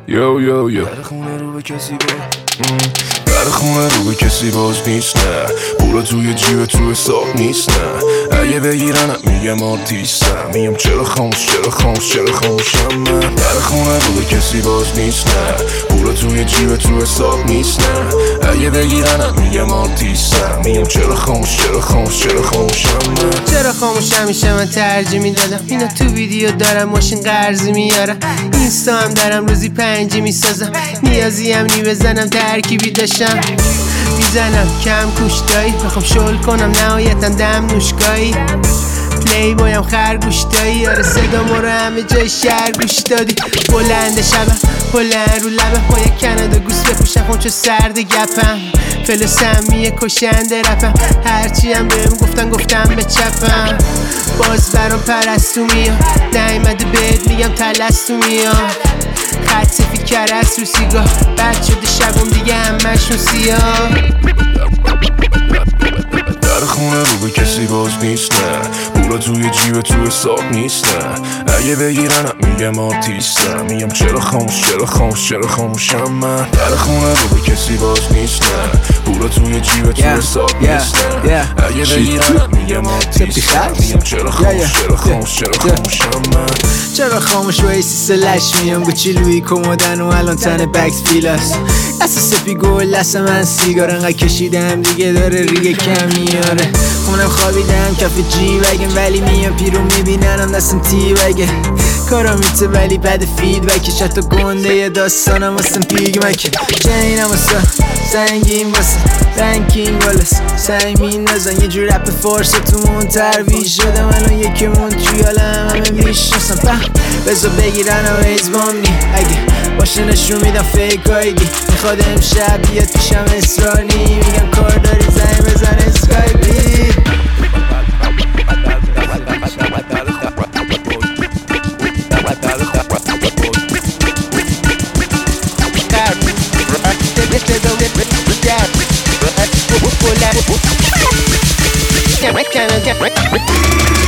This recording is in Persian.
یو یو یو در خونه رو به کسی در خونه رو به کسی باز نیست نه، پولا توی جیب تو حساب نیست نه، اگه بگیرن میگم آرتیستم، میگم چرا خاموش چرا خاموش چرا خاموشم من. در خونه رو به کسی باز نیست نه، پولا توی جیب تو حساب نیست نه، اگه بگیرن میگم آرتیستم، میگم چرا خاموش چرا خاموش چرا خاموشم من. چرا خاموش همیشه من ترجیح میدادم، اینا تو ویدیو دارم ماشین قرضی میارم، اینستا هم دارم روزی 5 میسازم، نیازی هم نی بزنم ترکیبی داشتم میزنم کم کوشتایی، بخوام شل کنم نهایتا دم نوشگاهی، پلی بایم خرگوش دایی، آره صدا ما رو همه جای شهر گوش دادی، بلند شبم بلند رو لبم، با یک کانادا گوس بپوشم خون چه سرد گپم، فلسمیه کشنده رفم، هرچی هم بهم گفتم به چپم، باز برام پرستو میام، نیمده بهت میگم تلستو میام، خط سفید کرست رو سیگار، بد شده شبم دیگه همشون سیاه. در خونه رو به کسی باز نیست نه، پولا توی جیب تو حساب نیست نه، اگه بگیرن میگم آرتیستم، میگم چرا خاموش چرا خاموش چرا خاموشم من. در خونه رو به کسی باز نیست نه، پولا توی جیب تو حساب نیست نه، اگه بگیرن میگم آرتیستم، میگم چرا خاموش چرا خاموش چرا خاموشم من. چرا خاموش با ایسی سلش میام گوچی لوی کمودن و الان تن بکس فیلاس، اساس سپی گل دست من سیگار انقدر کشیدم دیگه داره ریگه کم میاره، خونم خوابیدم کف جی وگم ولی میام پیرو میبیننم دستم تی وگه، کارا میته ولی بد فید وکش حتی گنده یه داستانم واسم پیگ مکه، جنینم واسه سنگین واسه رنکینگ والاس سعیمین نزن یه جور رپ فارس تو مون ترویج شدم الان یکیمون توی عالم همه میشناسم، بذار بگیرن و ایزبام نی اگه باشه نشون میدم فیکایگی، میخواد امشب بیاد پیشم اسرانی، میگم کار داری زنگ بزن اسکایپی. Canada